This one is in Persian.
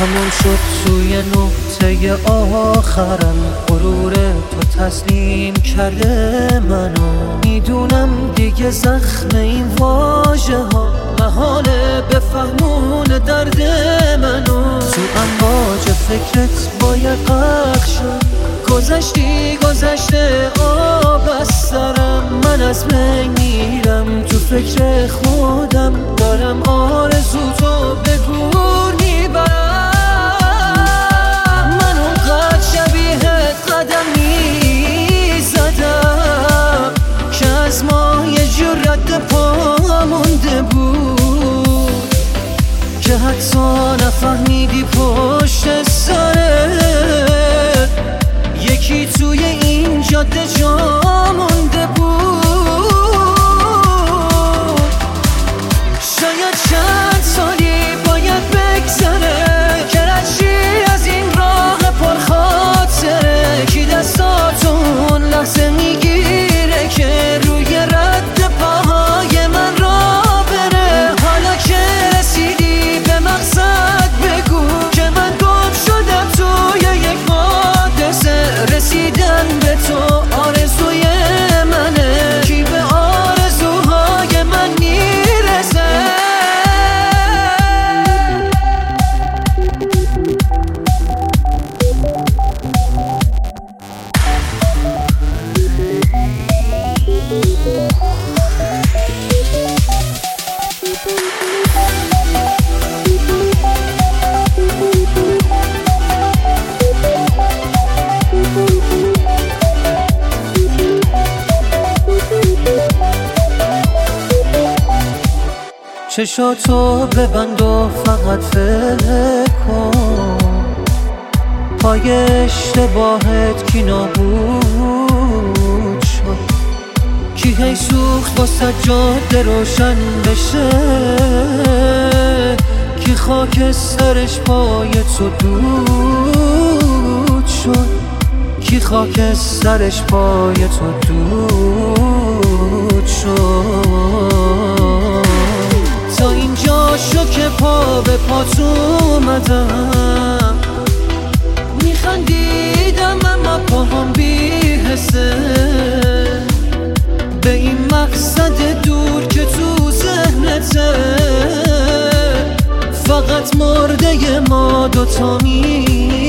تموم شد توی نقطه آخرم، غرور تو تسلیم کرده منو. میدونم دیگه زخم این واژه ها محاله بفهمون درد منو. تو امواج فکرت باید غرق شد، گذشته آب از سرم. من از بین میرم تو فکر خودم، دارم آرزو تو به گور میبرم. من اونقدر شبیهت قدم میزدم که از ما یه جور رد پا مونده بود، که حتی نفهمیدی پشت سرت یکی توی این جاده جا مونده بود. شاید چند سالی باید بگذره که رشی از این راه پرخاطره، کی دستاتون لحظه میگیره که روی رد پاهای من را بره. حالا که رسیدی به مقصد بگو که من گم شدم توی یک حادثه. رسیدن به تو آرزوی منه، کی به آرزوهای من میرسه. چشاتو ببند و فقط فکر کن، پای اشتباهت کی نابود شد، کی هی سوخت واسه جاده روشن بشه، کی خاک سرش پای تو دود شد، کی خاک سرش پای تو دود شد. تا اینجا شو که پا به پات اومدم، میخندیدم اما پاهم بی‌حسه به این مقصد دور که تو ذهنته. فقط مرده ما دوتا